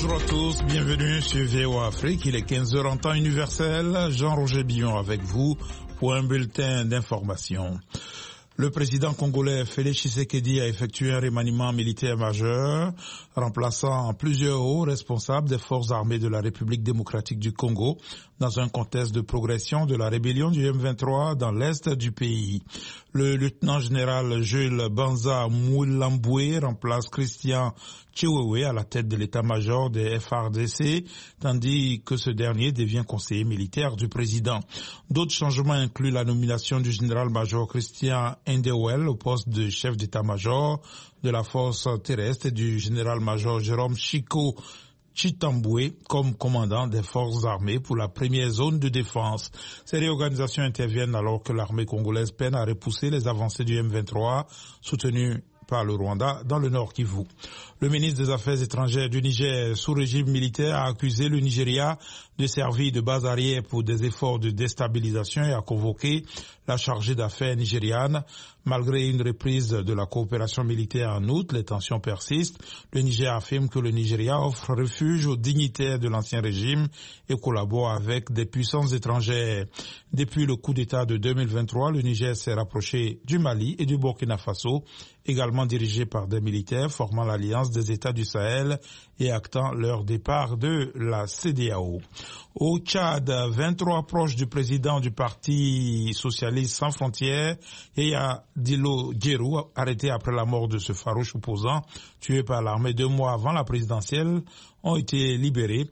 Bonjour à tous, bienvenue sur VOA Afrique. Il est 15h en temps universel. Jean-Roger Billon avec vous pour un bulletin d'information. Le président congolais Félix Tshisekedi a effectué un remaniement militaire majeur, remplaçant plusieurs hauts responsables des forces armées de la République démocratique du Congo dans un contexte de progression de la rébellion du M23 dans l'est du pays. Le lieutenant-général Jules Banza Moulamboué remplace Christian Chiwewe à la tête de l'état-major des FARDC, tandis que ce dernier devient conseiller militaire du président. D'autres changements incluent la nomination du général-major Christian Ndewel au poste de chef d'état-major de la force terrestre et du général-major Jérôme Chico Chitamboué comme commandant des forces armées pour la première zone de défense. Ces réorganisations interviennent alors que l'armée congolaise peine à repousser les avancées du M23 soutenues par le Rwanda dans le Nord Kivu. Le ministre des Affaires étrangères du Niger, sous régime militaire, a accusé le Nigeria de servir de base arrière pour des efforts de déstabilisation et a convoqué la chargée d'affaires nigériane. Malgré une reprise de la coopération militaire en août, les tensions persistent. Le Niger affirme que le Nigeria offre refuge aux dignitaires de l'ancien régime et collabore avec des puissances étrangères. Depuis le coup d'État de 2023, le Niger s'est rapproché du Mali et du Burkina Faso, également dirigés par des militaires formant l'alliance des États du Sahel et actant leur départ de la CEDEAO. Au Tchad, 23 proches du président du Parti socialiste sans frontières, Yaya Dilo Djerou, arrêté après la mort de ce farouche opposant, tué par l'armée 2 mois avant la présidentielle, ont été libérés.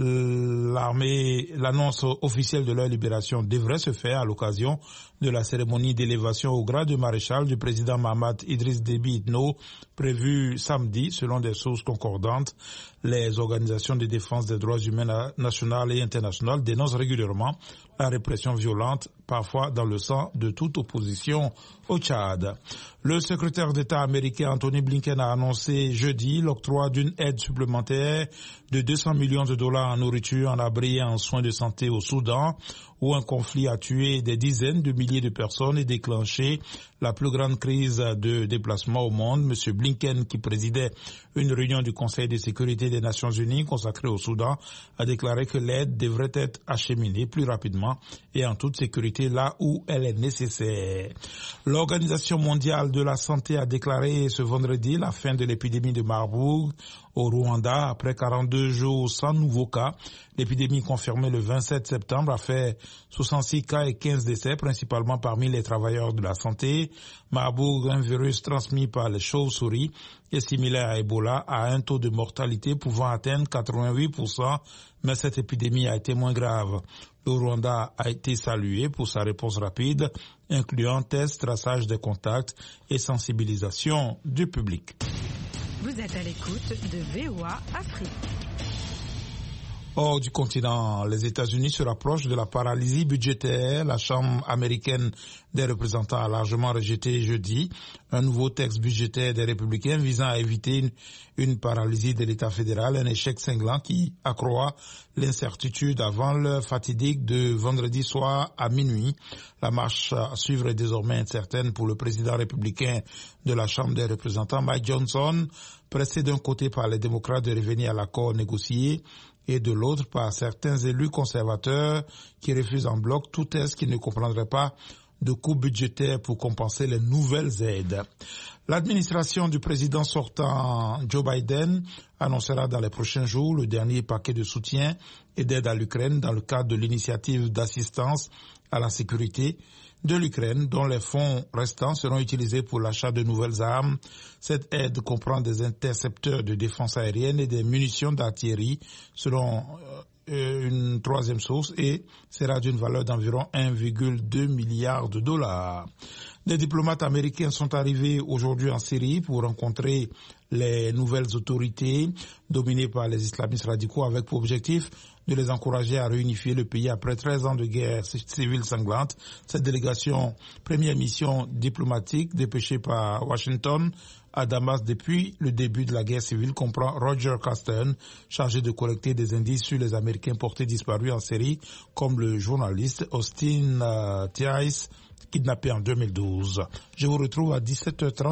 L'annonce officielle de leur libération devrait se faire à l'occasion de la cérémonie d'élévation au grade de maréchal du président Mahamat Idriss Déby Itno, prévue samedi, selon des sources concordantes. Les organisations de défense des droits humains nationales et internationales dénoncent régulièrement la répression violente, parfois dans le sang de toute opposition au Tchad. Le secrétaire d'État américain Anthony Blinken a annoncé jeudi l'octroi d'une aide supplémentaire de 200 millions de dollars en nourriture, en abri et en soins de santé au Soudan, où un conflit a tué des dizaines de milliers de personnes et déclenché la plus grande crise de déplacement au monde. Monsieur Blinken, qui présidait une réunion du Conseil de sécurité des Nations Unies consacrée au Soudan, a déclaré que l'aide devrait être acheminée plus rapidement et en toute sécurité là où elle est nécessaire. L'Organisation mondiale de la santé a déclaré ce vendredi la fin de l'épidémie de Marburg au Rwanda après 42 jours sans nouveaux cas. L'épidémie confirmée le 27 septembre a fait 66 cas et 15 décès, principalement parmi les travailleurs de la santé. Marburg, un virus transmis par les chauves-souris, est similaire à Ebola, a un taux de mortalité pouvant atteindre 88%, mais cette épidémie a été moins grave. Le Rwanda a été salué pour sa réponse rapide, incluant tests, traçage des contacts et sensibilisation du public. Vous êtes à l'écoute de VOA Afrique. Hors du continent, les États-Unis se rapprochent de la paralysie budgétaire. La Chambre américaine des représentants a largement rejeté jeudi un nouveau texte budgétaire des républicains visant à éviter une paralysie de l'État fédéral, un échec cinglant qui accroît l'incertitude avant l'heure fatidique de vendredi soir à minuit. La marche à suivre est désormais incertaine pour le président républicain de la Chambre des représentants, Mike Johnson, pressé d'un côté par les démocrates de revenir à l'accord négocié et de l'autre par certains élus conservateurs qui refusent en bloc tout texte qui ne comprendrait pas de coûts budgétaires pour compenser les nouvelles aides. L'administration du président sortant Joe Biden annoncera dans les prochains jours le dernier paquet de soutien et d'aide à l'Ukraine dans le cadre de l'initiative d'assistance à la sécurité de l'Ukraine, dont les fonds restants seront utilisés pour l'achat de nouvelles armes. Cette aide comprend des intercepteurs de défense aérienne et des munitions d'artillerie, selon une troisième source, et sera d'une valeur d'environ 1,2 milliard de dollars. Des diplomates américains sont arrivés aujourd'hui en Syrie pour rencontrer les nouvelles autorités dominées par les islamistes radicaux avec pour objectif de les encourager à réunifier le pays après 13 ans de guerre civile sanglante. Cette délégation, première mission diplomatique dépêchée par Washington à Damas depuis le début de la guerre civile, comprend Roger Caston, chargé de collecter des indices sur les Américains portés disparus en Syrie, comme le journaliste Austin Tice, kidnappé en 2012. Je vous retrouve à 17h30.